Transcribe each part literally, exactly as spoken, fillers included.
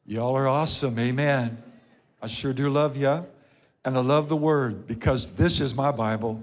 Y'all are awesome, amen. I sure do love you, and I love the word because this is my Bible.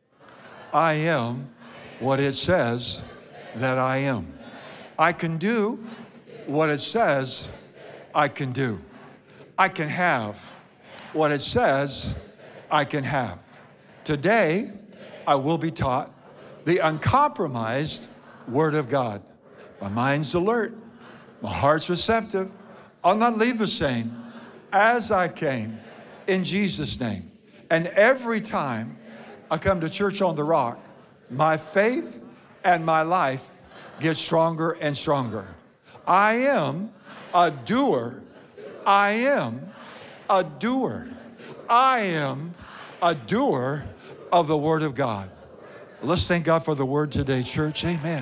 I am what it says that I am. I can do what it says I can do. I can have what it says I can have. Today, I will be taught the uncompromised Word of God. My mind's alert. My heart's receptive. I'll not leave the same as I came in Jesus' name. And every time I come to Church on the Rock, my faith and my life get stronger and stronger. I am a doer. I am a doer. I am a doer of the Word of God. Let's thank God for the Word today, church. Amen.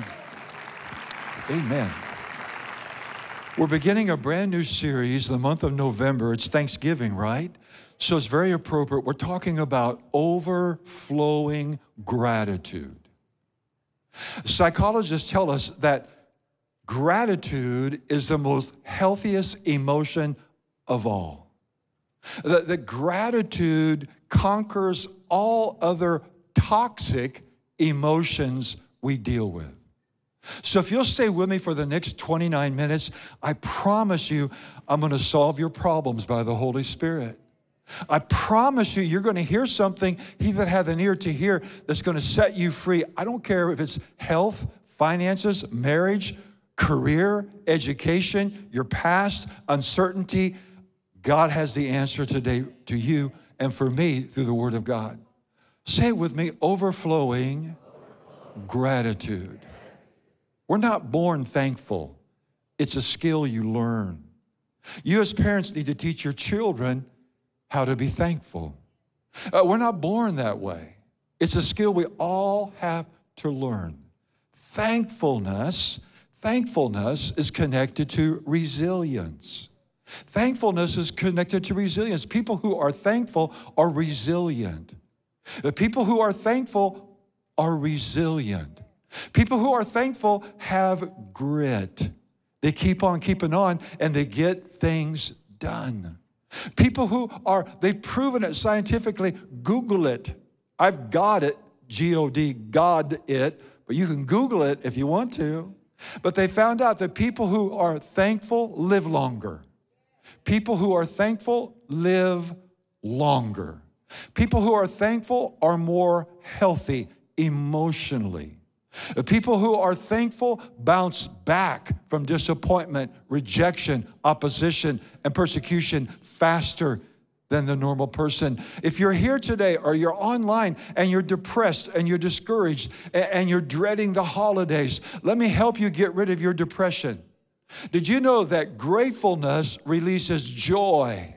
Amen. We're beginning a brand new series the month of November. It's Thanksgiving, right? So it's very appropriate. We're talking about overflowing gratitude. Psychologists tell us that gratitude is the most healthiest emotion of all. That, that gratitude conquers all other toxic emotions we deal with. So if you'll stay with me for the next twenty-nine minutes, I promise you I'm going to solve your problems by the Holy Spirit. I promise you you're going to hear something, he that hath an ear to hear, that's going to set you free. I don't care if it's health, finances, marriage, career, education, your past, uncertainty. God has the answer today to you and for me through the Word of God. Say it with me, overflowing gratitude. We're not born thankful. It's a skill you learn. You as parents need to teach your children how to be thankful. Uh, we're not born that way. It's a skill we all have to learn. Thankfulness, thankfulness is connected to resilience. Thankfulness is connected to resilience. People who are thankful are resilient. The people who are thankful are resilient. People who are thankful have grit. They keep on keeping on and they get things done. People who are, they've proven it scientifically, Google it. I've got it, G O D, God it, but you can Google it if you want to. But they found out that people who are thankful live longer. People who are thankful live longer. People who are thankful are more healthy emotionally. The people who are thankful bounce back from disappointment, rejection, opposition, and persecution faster than the normal person. If you're here today or you're online and you're depressed and you're discouraged and you're dreading the holidays, let me help you get rid of your depression. Did you know that gratefulness releases joy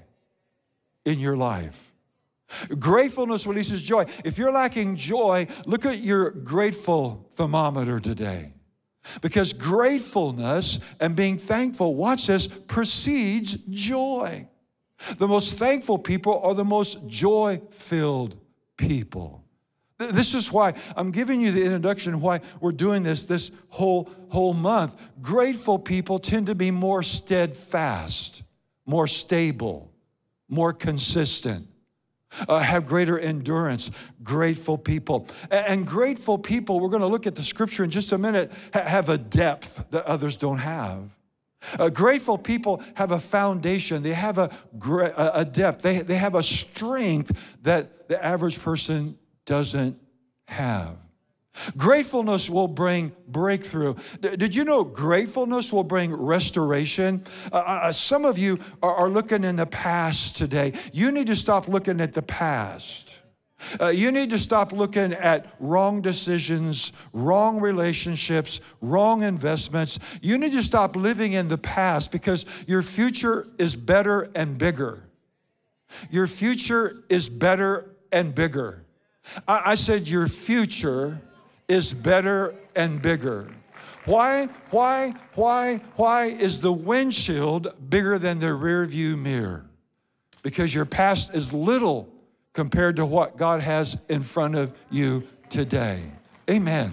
in your life? Gratefulness releases joy. If you're lacking joy, look at your grateful thermometer today. Because gratefulness and being thankful, watch this, precedes joy. The most thankful people are the most joy-filled people. This is why I'm giving you the introduction why we're doing this this whole, whole month. Grateful people tend to be more steadfast, more stable, more consistent. Uh, have greater endurance, grateful people. And, and grateful people, we're going to look at the scripture in just a minute, ha- have a depth that others don't have. Uh, grateful people have a foundation. They have a, gra- a depth. They, they have a strength that the average person doesn't have. Gratefulness will bring breakthrough. D- did you know gratefulness will bring restoration? Uh, uh, some of you are, are looking in the past today. You need to stop looking at the past. Uh, you need to stop looking at wrong decisions, wrong relationships, wrong investments. You need to stop living in the past because your future is better and bigger. Your future is better and bigger. I, I said your future is better and bigger. Why, why, why, why is the windshield bigger than the rear view mirror? Because your past is little compared to what God has in front of you today. Amen.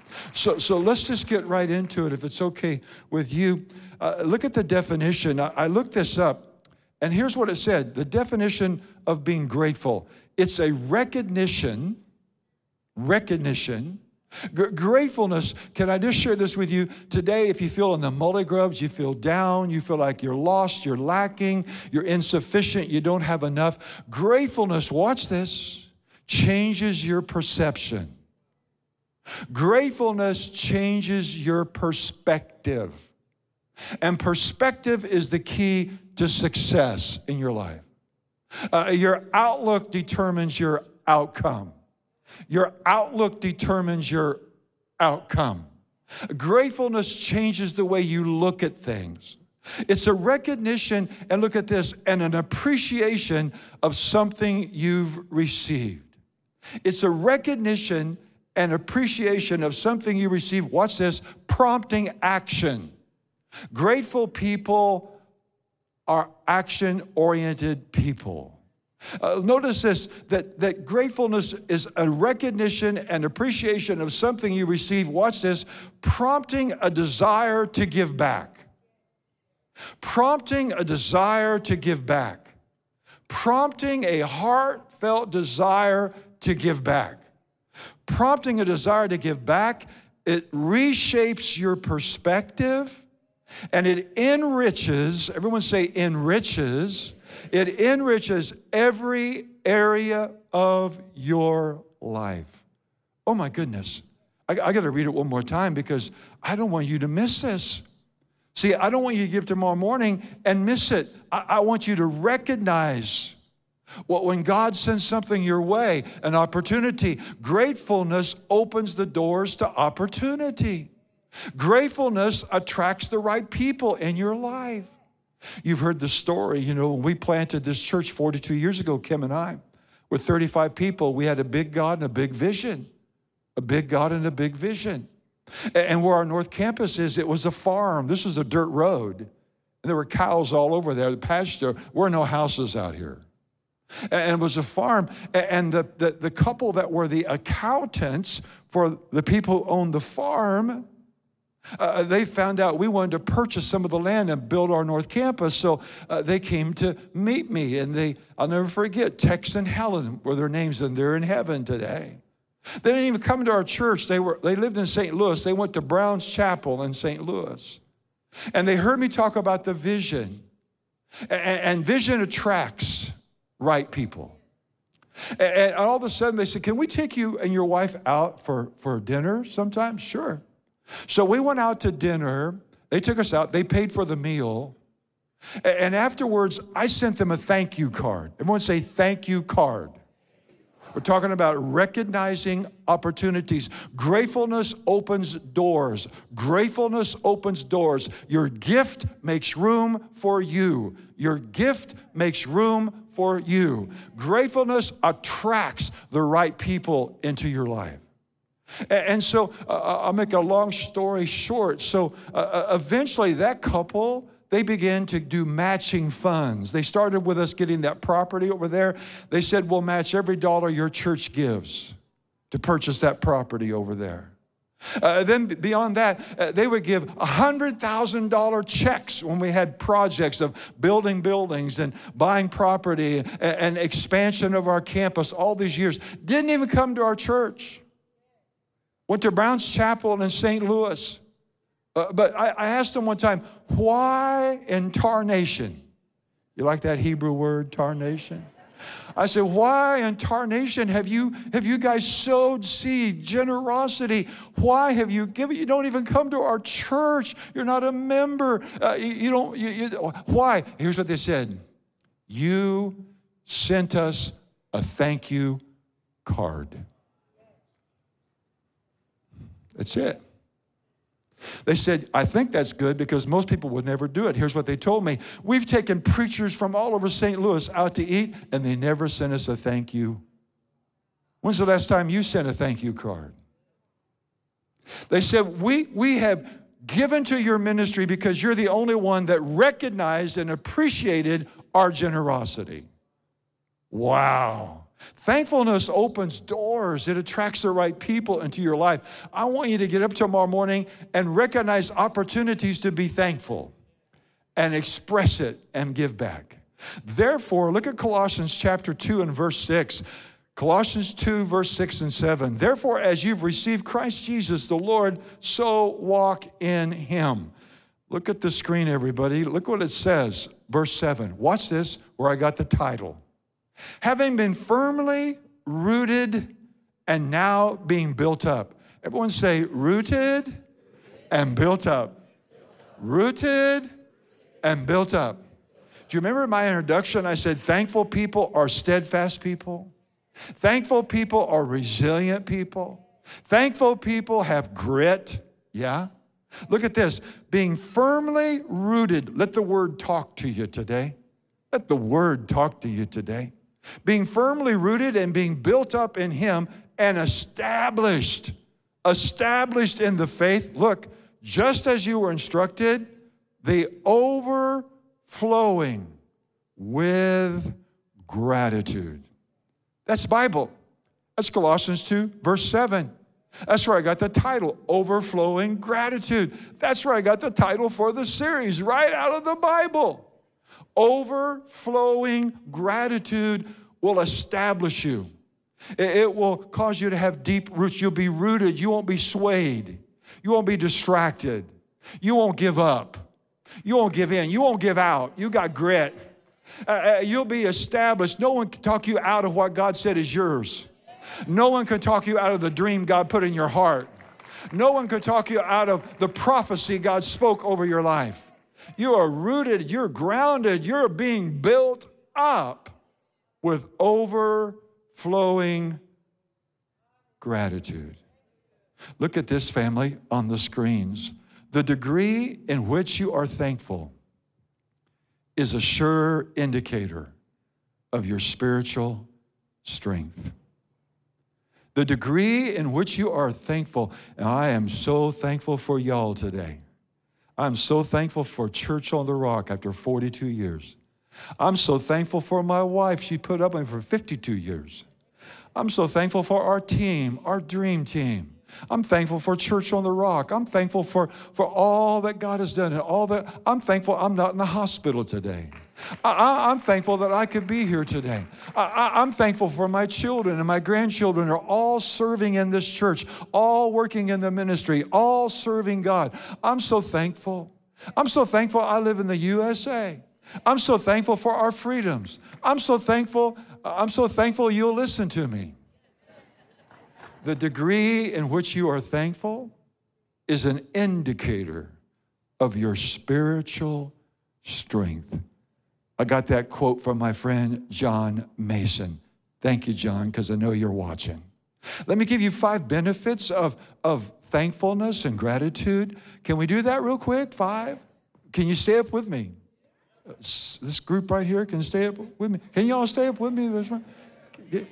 So, so let's just get right into it, if it's okay with you. Uh, look at the definition. I, I looked this up, and here's what it said. The definition of being grateful. It's a recognition, recognition. G- gratefulness, can I just share this with you? Today, if you feel in the multi-grubs, you feel down, you feel like you're lost, you're lacking, you're insufficient, you don't have enough. Gratefulness, watch this, changes your perception. Gratefulness changes your perspective. And perspective is the key to success in your life. Uh, your outlook determines your outcome. Your outlook determines your outcome. Gratefulness changes the way you look at things. It's a recognition, and look at this, and an appreciation of something you've received. It's a recognition and appreciation of something you receive. Watch this, prompting action. Grateful people are action-oriented people. Uh, notice this, that, that gratefulness is a recognition and appreciation of something you receive. Watch this, prompting a desire to give back. Prompting a desire to give back. Prompting a heartfelt desire to give back. Prompting a desire to give back, it reshapes your perspective and it enriches, everyone say enriches, it enriches every area of your life. Oh my goodness. I, I got to read it one more time because I don't want you to miss this. See, I don't want you to get up tomorrow morning and miss it. I, I want you to recognize well, when God sends something your way, an opportunity, gratefulness opens the doors to opportunity. Gratefulness attracts the right people in your life. You've heard the story, you know, when we planted this church forty-two years ago, Kim and I, with thirty-five people, we had a big God and a big vision. A big God and a big vision. And where our North Campus is, it was a farm. This was a dirt road. And there were cows all over there, the pasture. There were no houses out here. And it was a farm, and the, the, the couple that were the accountants for the people who owned the farm, uh, they found out we wanted to purchase some of the land and build our North Campus, so uh, they came to meet me, and they, I'll never forget, Tex and Helen were their names, and they're in heaven today. They didn't even come to our church. They were they lived in Saint Louis. They went to Brown's Chapel in Saint Louis, and they heard me talk about the vision, and, and vision attracts right people. And all of a sudden they said, can we take you and your wife out for, for dinner sometime? Sure. So we went out to dinner. They took us out. They paid for the meal. And afterwards, I sent them a thank you card. Everyone say thank you card. We're talking about recognizing opportunities. Gratefulness opens doors. Gratefulness opens doors. Your gift makes room for you. Your gift makes room for you. Gratefulness attracts the right people into your life. And so uh, I'll make a long story short. So uh, eventually that couple, they began to do matching funds. They started with us getting that property over there. They said, we'll match every dollar your church gives to purchase that property over there. Uh, then beyond that, uh, they would give one hundred thousand dollars checks when we had projects of building buildings and buying property and, and expansion of our campus all these years. Didn't even come to our church. Went to Brown's Chapel in Saint Louis. Uh, but I, I asked them one time, why in tarnation? You like that Hebrew word, tarnation? I said, why in tarnation have you have you guys sowed seed, generosity? Why have you given? You don't even come to our church. You're not a member. Uh, you, you don't. You, you, why? Here's what they said. You sent us a thank you card. That's it. They said, I think that's good because most people would never do it. Here's what they told me. We've taken preachers from all over Saint Louis out to eat, and they never sent us a thank you. When's the last time you sent a thank you card? They said, we, we have given to your ministry because you're the only one that recognized and appreciated our generosity. Wow. Thankfulness opens doors. It attracts the right people into your life. I want you to get up tomorrow morning and recognize opportunities to be thankful and express it and give back. Therefore, look at Colossians chapter two and verse six. Colossians two, verse six and seven. Therefore, as you've received Christ Jesus the Lord, so walk in him. Look at the screen, everybody. Look what it says, verse seven. Watch this, where I got the title. Having been firmly rooted and now being built up. Everyone say, rooted and built up. Rooted and built up. Do you remember my introduction? I said, thankful people are steadfast people. Thankful people are resilient people. Thankful people have grit. Yeah? Look at this. Being firmly rooted. Let the word talk to you today. Let the word talk to you today. Being firmly rooted and being built up in him and established. Established in the faith. Look, just as you were instructed, the overflowing with gratitude. That's Bible. That's Colossians two, verse seven. That's where I got the title, Overflowing Gratitude. That's where I got the title for the series, right out of the Bible. Overflowing gratitude will establish you. It will cause you to have deep roots. You'll be rooted. You won't be swayed. You won't be distracted. You won't give up. You won't give in. You won't give out. You got grit. Uh, you'll be established. No one can talk you out of what God said is yours. No one can talk you out of the dream God put in your heart. No one can talk you out of the prophecy God spoke over your life. You are rooted, you're grounded, you're being built up with overflowing gratitude. Look at this, family, on the screens. The degree in which you are thankful is a sure indicator of your spiritual strength. The degree in which you are thankful, and I am so thankful for y'all today. I'm so thankful for Church on the Rock after forty-two years. I'm so thankful for my wife. She put up with me for fifty-two years. I'm so thankful for our team, our dream team. I'm thankful for Church on the Rock. I'm thankful for, for all that God has done and all that. I'm thankful I'm not in the hospital today. I, I, I'm thankful that I could be here today. I, I, I'm thankful for my children and my grandchildren are all serving in this church, all working in the ministry, all serving God. I'm so thankful. I'm so thankful I live in the U S A. I'm so thankful for our freedoms. I'm so thankful, I'm so thankful you'll listen to me. The degree in which you are thankful is an indicator of your spiritual strength. I got that quote from my friend John Mason. Thank you, John, because I know you're watching. Let me give you five benefits of, of thankfulness and gratitude. Can we do that real quick? Five? Can you stay up with me? This group right here can stay up with me. Can you all stay up with me? There's one. Uh,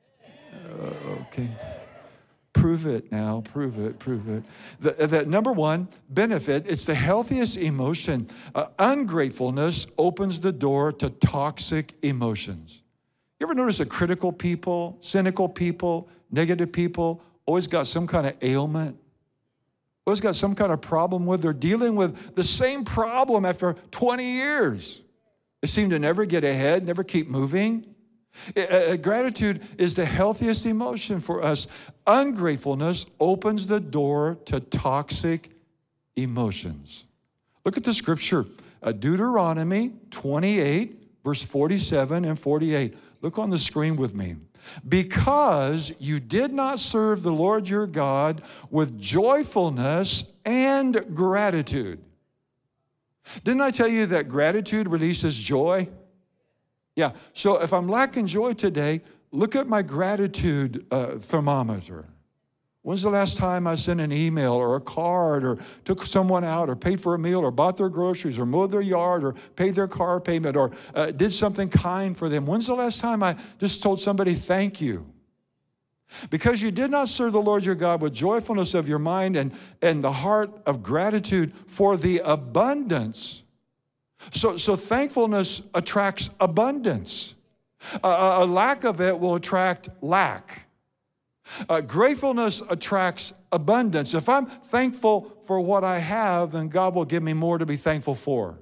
okay. Prove it now, prove it, prove it. The, the number one benefit, it's the healthiest emotion. Uh, ungratefulness opens the door to toxic emotions. You ever notice that critical people, cynical people, negative people always got some kind of ailment? Always got some kind of problem with, they're dealing with the same problem after twenty years. They seem to never get ahead, never keep moving. Uh, gratitude is the healthiest emotion for us. Ungratefulness opens the door to toxic emotions. Look at the scripture, uh, Deuteronomy twenty-eight, verse forty-seven and forty-eight. Look on the screen with me. Because you did not serve the Lord your God with joyfulness and gratitude. Didn't I tell you that gratitude releases joy? Yeah, so if I'm lacking joy today, look at my gratitude uh, thermometer. When's the last time I sent an email or a card or took someone out or paid for a meal or bought their groceries or mowed their yard or paid their car payment or uh, did something kind for them? When's the last time I just told somebody thank you? Because you did not serve the Lord your God with joyfulness of your mind and, and the heart of gratitude for the abundance. So, so thankfulness attracts abundance. A, a lack of it will attract lack. Uh, gratefulness attracts abundance. If I'm thankful for what I have, then God will give me more to be thankful for.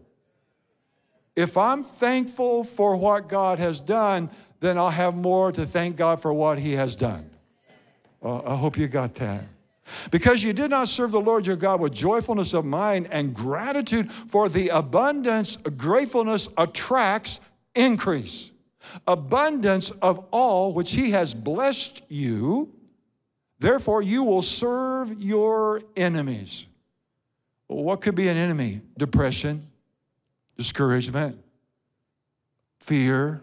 If I'm thankful for what God has done, then I'll have more to thank God for what he has done. Uh, I hope you got that. Because you did not serve the Lord your God with joyfulness of mind and gratitude for the abundance, gratefulness attracts increase. Abundance of all which he has blessed you, therefore you will serve your enemies. Well, what could be an enemy? Depression, discouragement, fear,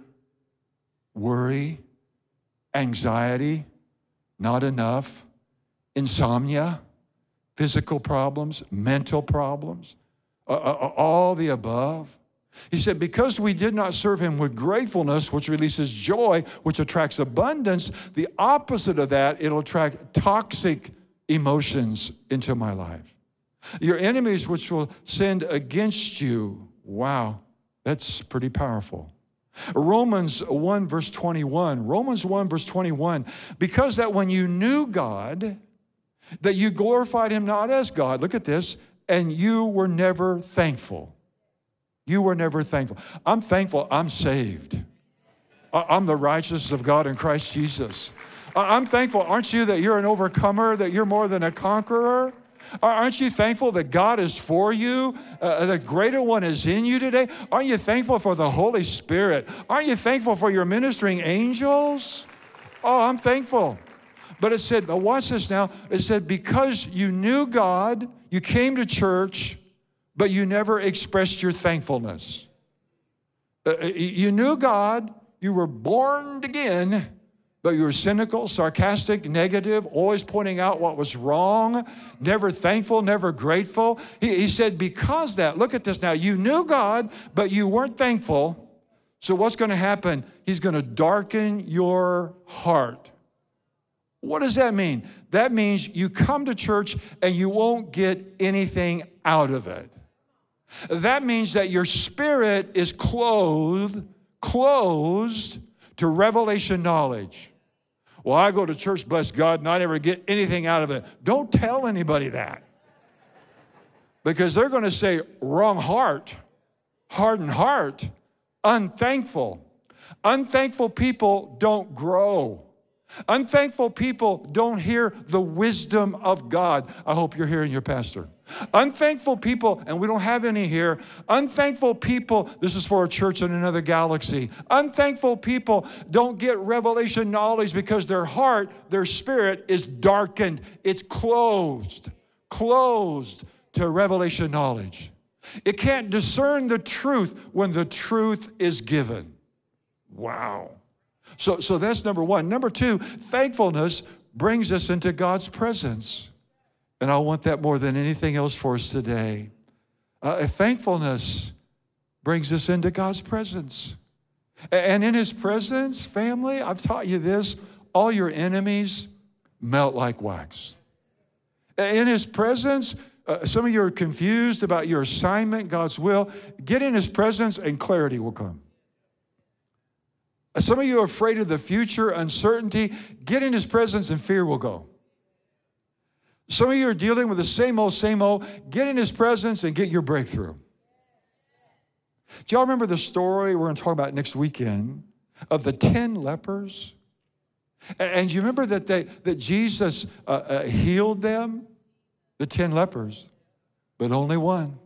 worry, anxiety, not enough, insomnia, physical problems, mental problems, uh, uh, all the above. He said, because we did not serve him with gratefulness, which releases joy, which attracts abundance, the opposite of that, it'll attract toxic emotions into my life. Your enemies, which will send against you. Wow, that's pretty powerful. Romans one, verse twenty-one. Romans one, verse twenty-one. Because that when you knew God, that you glorified him not as God, look at this, and you were never thankful. You were never thankful. I'm thankful I'm saved. I'm the righteousness of God in Christ Jesus. I'm thankful, aren't you, that you're an overcomer, that you're more than a conqueror? Aren't you thankful that God is for you? Uh, the greater one is in you today? Aren't you thankful for the Holy Spirit? Aren't you thankful for your ministering angels? Oh, I'm thankful. But it said, but watch this now. It said, because you knew God, you came to church, but you never expressed your thankfulness. Uh, you knew God, you were born again, but you were cynical, sarcastic, negative, always pointing out what was wrong, never thankful, never grateful. He, he said, because that, look at this now, you knew God, but you weren't thankful. So what's going to happen? He's going to darken your heart. What does that mean? That means you come to church and you won't get anything out of it. That means that your spirit is clothed, closed to revelation knowledge. Well, I go to church, bless God, and I never get anything out of it. Don't tell anybody that. Because they're going to say, wrong heart, hardened heart, unthankful. Unthankful people don't grow. Unthankful people don't hear the wisdom of God. I hope you're hearing your pastor. Unthankful people, and we don't have any here, unthankful people, this is for a church in another galaxy. Unthankful people don't get revelation knowledge because their heart, their spirit is darkened. It's closed, closed to revelation knowledge. It can't discern the truth when the truth is given. Wow. So, so that's number one. Number two, thankfulness brings us into God's presence. And I want that more than anything else for us today. Uh, thankfulness brings us into God's presence. And in his presence, family, I've taught you this, all your enemies melt like wax. In his presence, uh, some of you are confused about your assignment, God's will. Get in his presence and clarity will come. Some of you are afraid of the future, uncertainty. Get in his presence and fear will go. Some of you are dealing with the same old, same old. Get in his presence and get your breakthrough. Do y'all remember the story we're going to talk about next weekend of the ten lepers? And you remember that, they, that Jesus uh, uh, healed them, the ten lepers, but only one.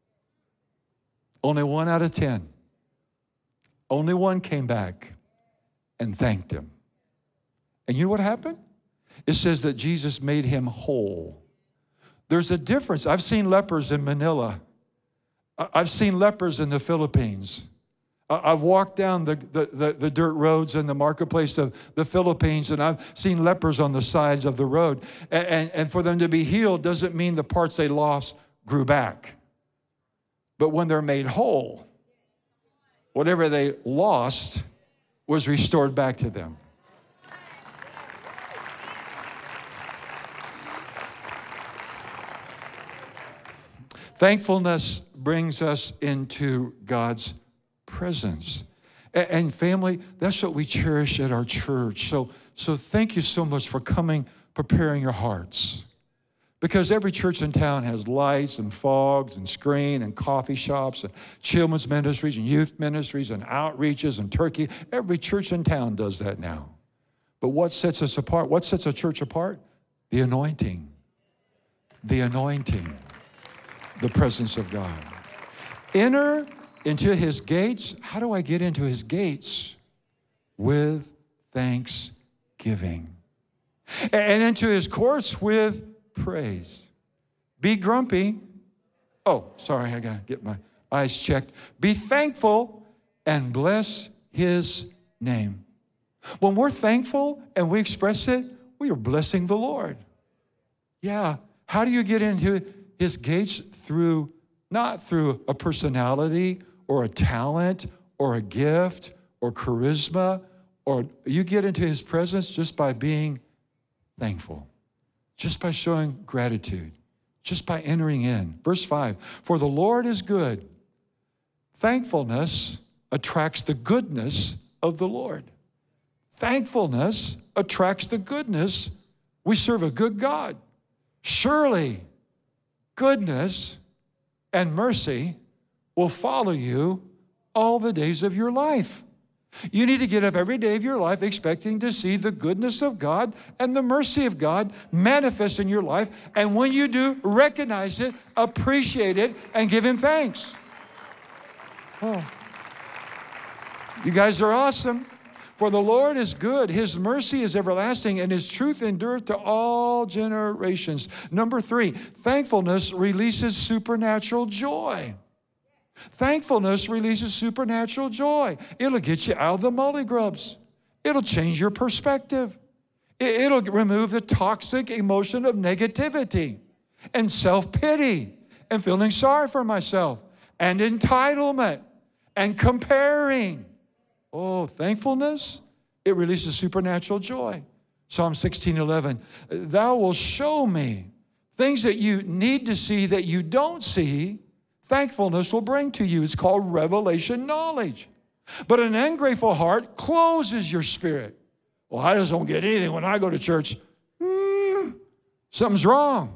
Only one out of ten. Only one came back and thanked him. And you know what happened? It says that Jesus made him whole. There's a difference. I've seen lepers in Manila. I've seen lepers in the Philippines. I've walked down the, the, the, the dirt roads in the marketplace of the Philippines, and I've seen lepers on the sides of the road. And, and, and for them to be healed doesn't mean the parts they lost grew back. But when they're made whole, whatever they lost was restored back to them. Thankfulness brings us into God's presence. And, and family, that's what we cherish at our church. So, so thank you so much for coming, preparing your hearts. Because every church in town has lights and fogs and screen and coffee shops and children's ministries and youth ministries and outreaches and turkey. Every church in town does that now. But what sets us apart? What sets a church apart? The anointing. The anointing. The presence of God. Enter into his gates. How do I get into his gates? With thanksgiving. And into his courts with praise. Be grumpy. Oh, sorry, I gotta get my eyes checked. Be thankful and bless his name. When we're thankful and we express it, we are blessing the Lord. Yeah. How do you get into his gates? Through, not through a personality or a talent or a gift or charisma, or you get into his presence just by being thankful. Just by showing gratitude, just by entering in. Verse five, for the Lord is good. Thankfulness attracts the goodness of the Lord. Thankfulness attracts the goodness. We serve a good God. Surely goodness and mercy will follow you all the days of your life. You need to get up every day of your life expecting to see the goodness of God and the mercy of God manifest in your life. And when you do, recognize it, appreciate it, and give him thanks. Oh. You guys are awesome. For the Lord is good, his mercy is everlasting, and his truth endureth to all generations. Number three, thankfulness releases supernatural joy. Thankfulness releases supernatural joy. It'll get you out of the mully grubs. It'll change your perspective. It'll remove the toxic emotion of negativity and self-pity and feeling sorry for myself and entitlement and comparing. Oh, thankfulness, it releases supernatural joy. Psalm sixteen eleven, thou wilt show me things that you need to see that you don't see. Thankfulness will bring to you. It's called revelation knowledge. But an ungrateful heart closes your spirit. Well, I just don't get anything when I go to church. Hmm, something's wrong.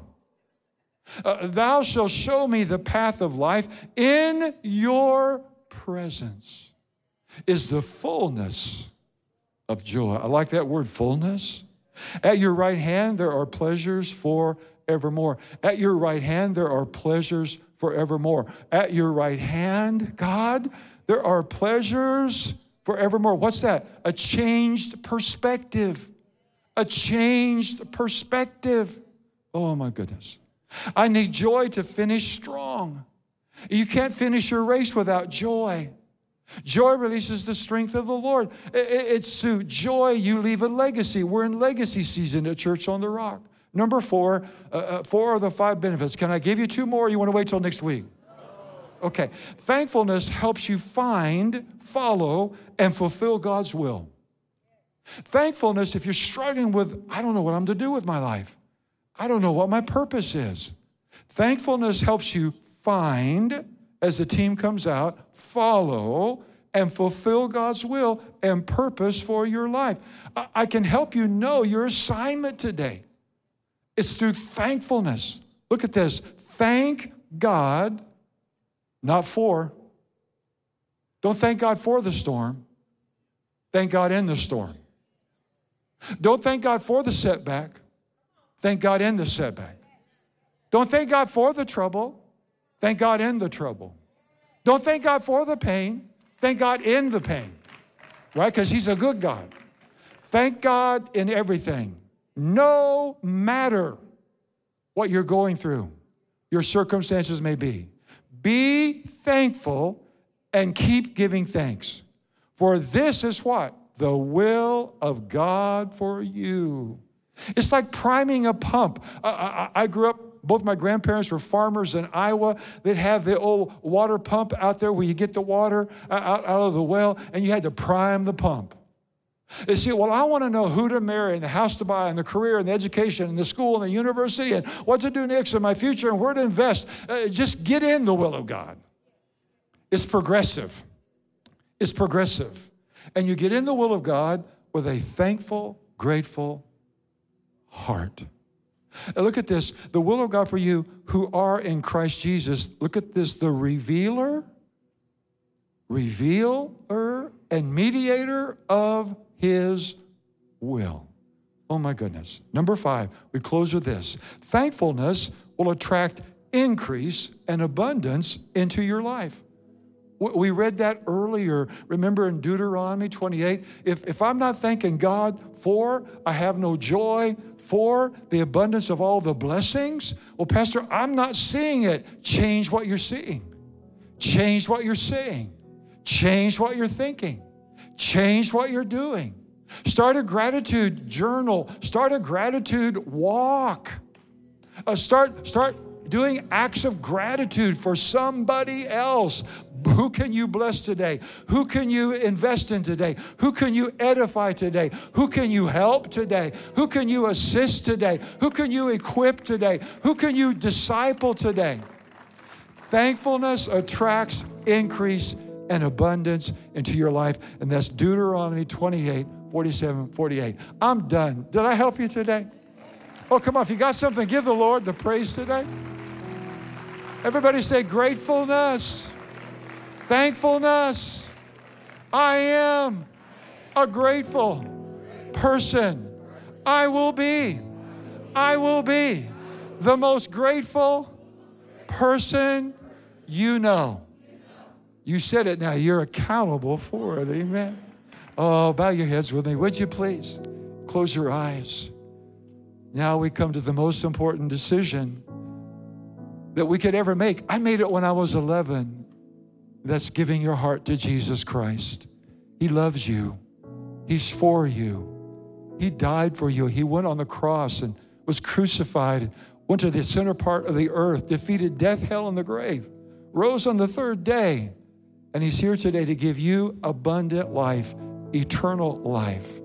Uh, thou shalt show me the path of life. In your presence is the fullness of joy. I like that word, fullness. At your right hand, there are pleasures forevermore. At your right hand, there are pleasures forevermore. At your right hand, God, there are pleasures forevermore. What's that? A changed perspective. A changed perspective. Oh, my goodness. I need joy to finish strong. You can't finish your race without joy. Joy releases the strength of the Lord. It's through joy you leave a legacy. We're in legacy season at Church on the Rock. Number four, uh, four of the five benefits. Can I give you two more or you want to wait till next week? Okay. Thankfulness helps you find, follow, and fulfill God's will. Thankfulness, if you're struggling with, I don't know what I'm to do with my life. I don't know what my purpose is. Thankfulness helps you find, as the team comes out, follow, and fulfill God's will and purpose for your life. I, I can help you know your assignment today. It's through thankfulness. Look at this. Thank God, not for. Don't thank God for the storm. Thank God in the storm. Don't thank God for the setback. Thank God in the setback. Don't thank God for the trouble. Thank God in the trouble. Don't thank God for the pain. Thank God in the pain. Right? Because he's a good God. Thank God in everything. No matter what you're going through, your circumstances may be. Be thankful and keep giving thanks. For this is what? The will of God for you. It's like priming a pump. I, I, I grew up, both my grandparents were farmers in Iowa. They'd have the old water pump out there where you get the water out, out of the well, and you had to prime the pump. They say, well, I want to know who to marry and the house to buy and the career and the education and the school and the university and what to do next in my future and where to invest. Uh, just get in the will of God. It's progressive. It's progressive. And you get in the will of God with a thankful, grateful heart. And look at this, the will of God for you who are in Christ Jesus. Look at this, the revealer, revealer, and mediator of his will. Oh my goodness. Number five, we close with this. Thankfulness will attract increase and abundance into your life. We read that earlier. Remember in Deuteronomy twenty-eight, if, if I'm not thanking God for, I have no joy, for the abundance of all the blessings, well, Pastor, I'm not seeing it. Change what you're seeing. Change what you're saying. Change what you're thinking. Change what you're doing. Start a gratitude journal. Start a gratitude walk. Uh, start, start doing acts of gratitude for somebody else. Who can you bless today? Who can you invest in today? Who can you edify today? Who can you help today? Who can you assist today? Who can you equip today? Who can you disciple today? Thankfulness attracts increase and abundance into your life, and that's Deuteronomy twenty-eight, forty-seven, forty-eight. I'm done. Did I help you today? Oh, come on. If you got something, give the Lord the praise today. Everybody say gratefulness, thankfulness. I am a grateful person. I will be, I will be the most grateful person you know. You said it now. You're accountable for it. Amen. Oh, bow your heads with me, would you please? Close your eyes. Now we come to the most important decision that we could ever make. I made it when I was eleven. That's giving your heart to Jesus Christ. He loves you. He's for you. He died for you. He went on the cross and was crucified, went to the center part of the earth, defeated death, hell, and the grave, rose on the third day, and he's here today to give you abundant life, eternal life.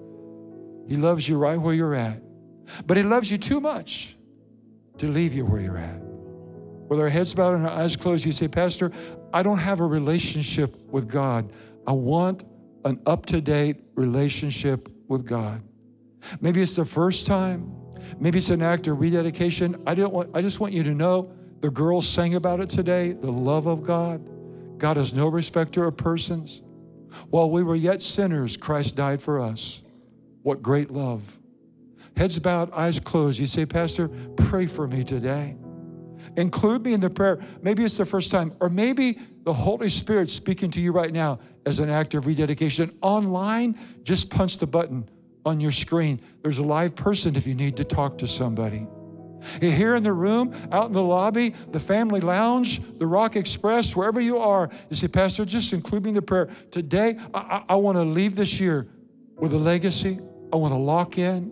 He loves you right where you're at, but he loves you too much to leave you where you're at. With our heads bowed and our eyes closed, you say, Pastor, I don't have a relationship with God. I want an up-to-date relationship with God. Maybe it's the first time. Maybe it's an act of rededication. I don't want, I just want you to know, the girls sang about it today, the love of God. God is no respecter of persons. While we were yet sinners, Christ died for us. What great love. Heads bowed, eyes closed. You say, Pastor, pray for me today. Include me in the prayer. Maybe it's the first time, or maybe the Holy Spirit's speaking to you right now as an act of rededication. Online, just punch the button on your screen. There's a live person if you need to talk to somebody. Here in the room, out in the lobby, the family lounge, the Rock Express, wherever you are, you say, Pastor, just include me in the prayer. Today, I, I, I want to leave this year with a legacy. I want to lock in.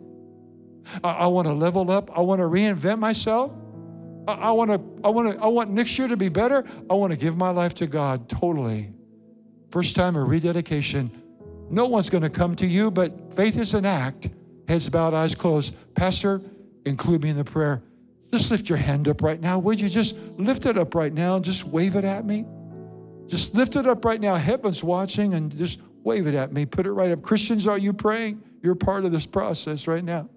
I, I want to level up. I want to reinvent myself. I, I want to, I want to, I want next year to be better. I want to give my life to God totally. First time of rededication. No one's going to come to you, but faith is an act. Heads bowed, eyes closed. Pastor, include me in the prayer. Just lift your hand up right now. Would you just lift it up right now and just wave it at me? Just lift it up right now. Heaven's watching, and just wave it at me. Put it right up. Christians, are you praying? You're part of this process right now.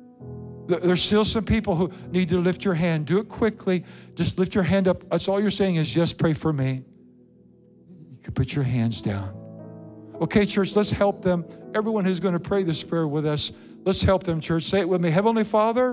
There's still some people who need to lift your hand. Do it quickly. Just lift your hand up. That's all you're saying is, just pray for me. You can put your hands down. Okay, church, let's help them. Everyone who's going to pray this prayer with us, let's help them, church. Say it with me. Heavenly Father,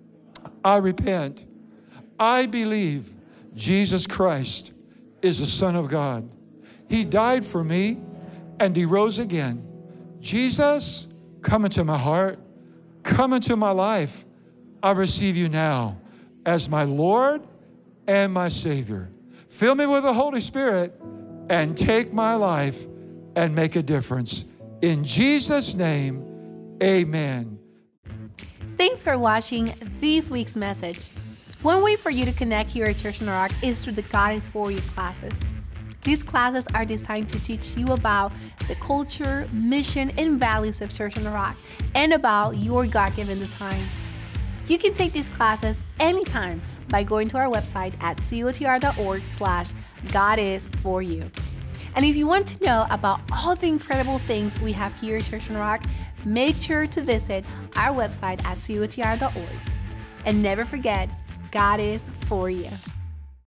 I repent. I believe Jesus Christ is the Son of God. He died for me and he rose again. Jesus, come into my heart. Come into my life. I receive you now as my Lord and my Savior. Fill me with the Holy Spirit and take my life and make a difference. In Jesus' name, amen. Thanks for watching this week's message. One way for you to connect here at Church on the Rock is through the God is For You classes. These classes are designed to teach you about the culture, mission, and values of Church on the Rock, and about your God-given design. You can take these classes anytime by going to our website at cotr dot org slash God is for you. And if you want to know about all the incredible things we have here at Church on the Rock, make sure to visit our website at c o t r dot org. And never forget, God is for you.